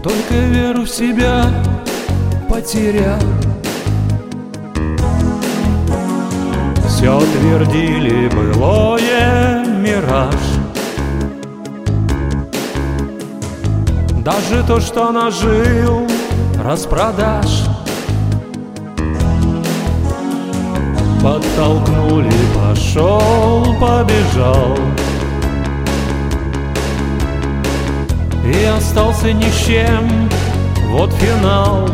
только веру в себя потерял. Все твердили, былое мираж. Даже то, что нажил, распродаж. Подтолкнули, пошел, побежал. И остался ни с чем, вот финал.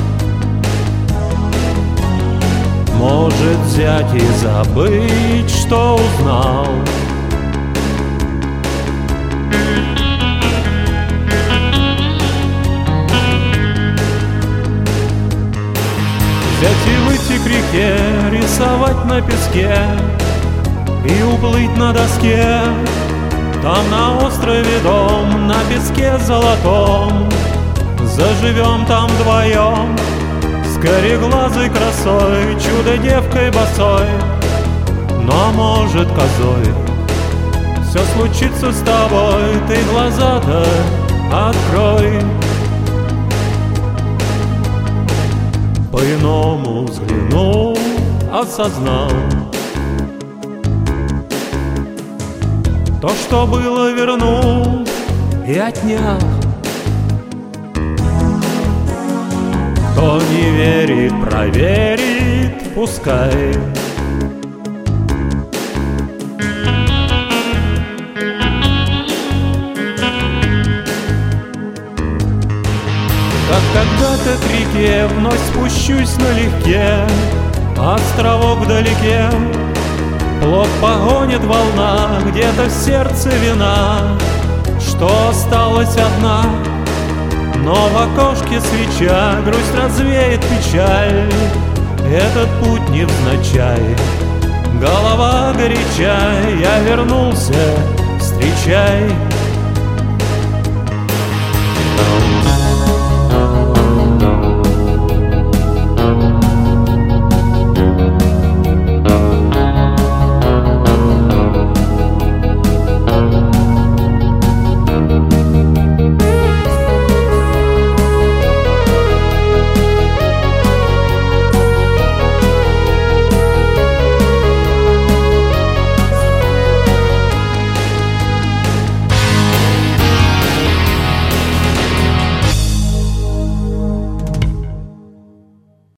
Может взять и забыть, что узнал. Взять и выйти к реке, рисовать на песке и уплыть на доске. Там на острове дом, на песке золотом, заживем там вдвоем, с кореглазой красой, чудо-девкой босой, но может козой. Все случится с тобой, ты глаза-то открой. По-иному взглянул, осознал. То, что было, вернул и отнял. Кто не верит, проверит, пускай. Как когда-то к реке вновь спущусь налегке, островок вдалеке. Плот погонит волна, где-то в сердце вина, что осталась одна. Но в окошке свеча, грусть развеет печаль. Этот путь невзначай, голова горяча, я вернулся, встречай.